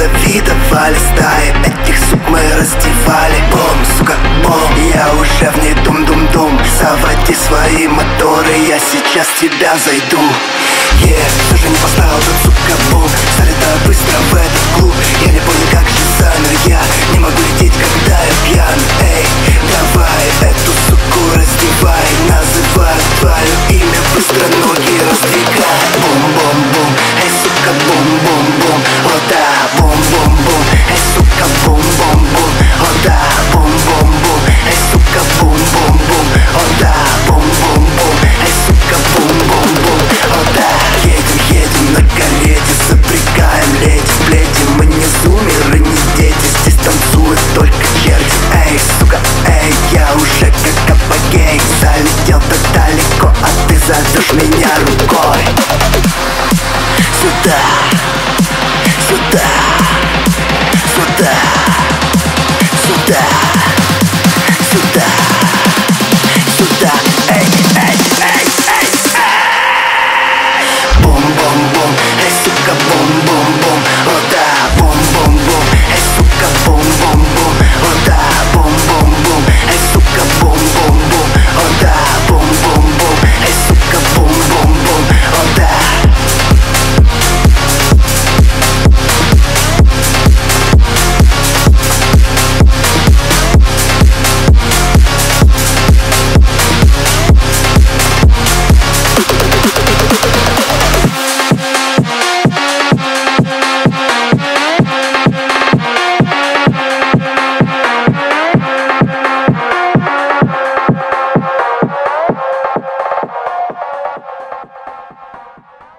завидовали стаи. Этих сук мы раздевали. Бум, сука, бум, я уже в ней дум-дум-дум. Заводи свои моторы, я сейчас в тебя зайду. Все же не поставил тут, сука, бум. Залетаю быстро в этот клуб. Я не понял, как же замер. Я не могу лететь, когда я пьян. Эй, давай эту суку раздевай. Называй твое имя, быстро ноги раздвигай. Бум-бум-бум, эй, сука, бум-бум-бум. О да, бум-бум-бум, эй, сука, бум-бум-бум. О да, бум-бум-бум, эй, сука, бум-бум-бум. О да, бум-бум-бум, эй, сука, бум-бум-бум. О да, едем на карете, запрягаем леди, сплети. Мы не зумеры, не дети, здесь танцуют только черти. Эй, сука, эй, я уже как апогей. Залетел так далеко, а ты зовешь меня рукой. Сюда, сюда, сюда, сюда.